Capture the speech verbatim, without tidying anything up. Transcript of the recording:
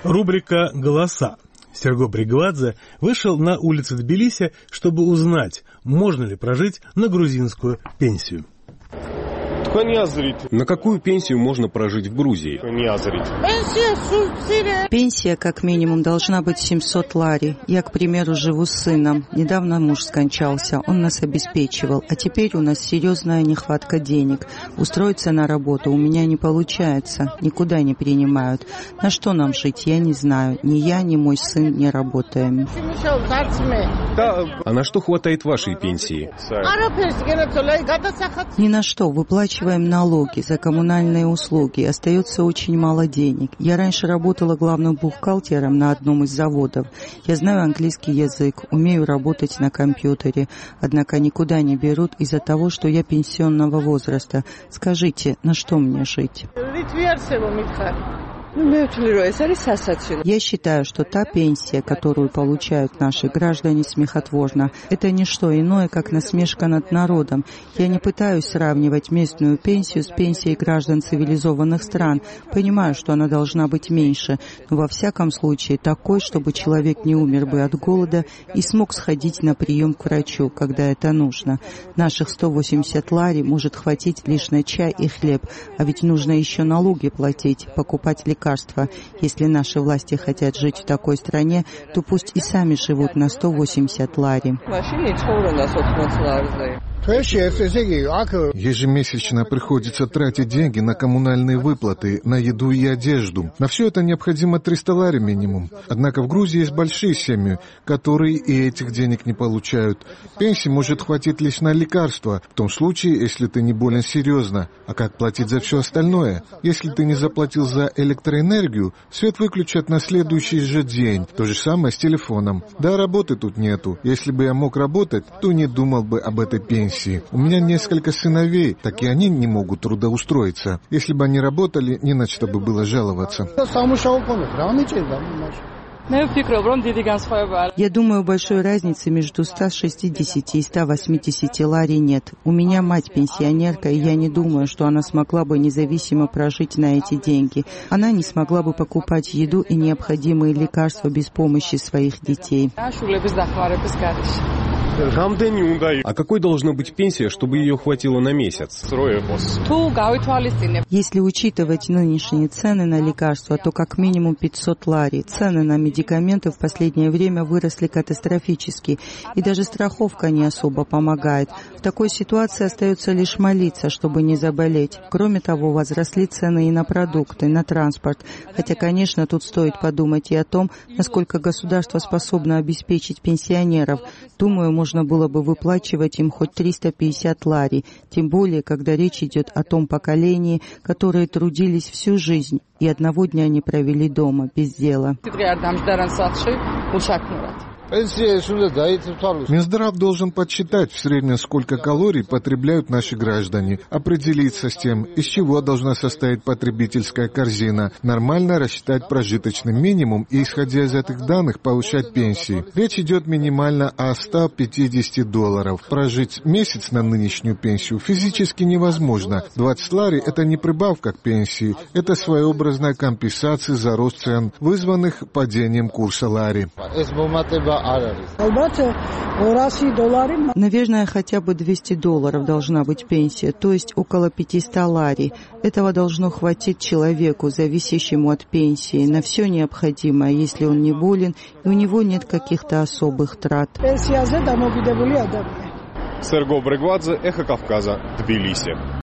Рубрика «Голоса». Серго Бригвадзе вышел на улицы Тбилиси, чтобы узнать, можно ли прожить на грузинскую пенсию. На какую пенсию можно прожить в Грузии? Пенсия, как минимум, должна быть семьсот лари. Я, к примеру, живу с сыном. Недавно муж скончался, он нас обеспечивал. А теперь у нас серьезная нехватка денег. Устроиться на работу у меня не получается. Никуда не принимают. На что нам жить, я не знаю. Ни я, ни мой сын не работаем. А на что хватает вашей пенсии? Ни на что. Выплачиваем налоги за коммунальные услуги. Остается очень мало денег. Я раньше работала главным бухгалтером на одном из заводов. Я знаю английский язык, умею работать на компьютере. Однако никуда не берут из-за того, что я пенсионного возраста. Скажите, на что мне жить? Я считаю, что та пенсия, которую получают наши граждане, смехотворна. Это не что иное, как насмешка над народом. Я не пытаюсь сравнивать местную пенсию с пенсией граждан цивилизованных стран. Понимаю, что она должна быть меньше, но во всяком случае такой, чтобы человек не умер бы от голода и смог сходить на прием к врачу, когда это нужно. Наших сто восемьдесят лари может хватить лишь на чай и хлеб, а ведь нужно еще налоги платить, покупать лекарства. Лекарства. Если наши власти хотят жить в такой стране, то пусть и сами живут на сто восемьдесят лари. Ежемесячно приходится тратить деньги на коммунальные выплаты, на еду и одежду. На все это необходимо триста лари минимум. Однако в Грузии есть большие семьи, которые и этих денег не получают. Пенсии может хватить лишь на лекарства, в том случае, если ты не болен серьезно. А как платить за все остальное? Если ты не заплатил за электроэнергию, свет выключат на следующий же день. То же самое с телефоном. Да, работы тут нету. Если бы я мог работать, то не думал бы об этой пенсии. У меня несколько сыновей, так и они не могут трудоустроиться. Если бы они работали, не на что бы было жаловаться. Я думаю, большой разницы между ста шестидесятью и ста восьмидесятью лари нет. У меня мать пенсионерка, и я не думаю, что она смогла бы независимо прожить на эти деньги. Она не смогла бы покупать еду и необходимые лекарства без помощи своих детей. А какой должна быть пенсия, чтобы ее хватило на месяц? Если учитывать нынешние цены на лекарства, то как минимум пятьсот лари. Цены на медикаменты в последнее время выросли катастрофически, и даже страховка не особо помогает. В такой ситуации остается лишь молиться, чтобы не заболеть. Кроме того, возросли цены и на продукты, на транспорт. Хотя, конечно, тут стоит подумать и о том, насколько государство способно обеспечить пенсионеров. Думаю, можно было бы выплачивать им хоть триста пятьдесят лари, тем более, когда речь идет о том поколении, которые трудились всю жизнь, и одного дня не провели дома, без дела. Минздрав должен подсчитать в среднем, сколько калорий потребляют наши граждане, определиться с тем, из чего должна состоять потребительская корзина, нормально рассчитать прожиточный минимум и, исходя из этих данных, повышать пенсии. Речь идет минимально о ста пятидесяти долларов. Прожить месяц на нынешнюю пенсию физически невозможно. двадцать лари – это не прибавка к пенсии, это своеобразная компенсация за рост цен, вызванных падением курса лари. Наверное, хотя бы двести долларов должна быть пенсия, то есть около пятьсот лари. Этого должно хватить человеку, зависящему от пенсии, на все необходимое, если он не болен и у него нет каких-то особых трат. Серго Бригвадзе, Эхо Кавказа, Тбилиси.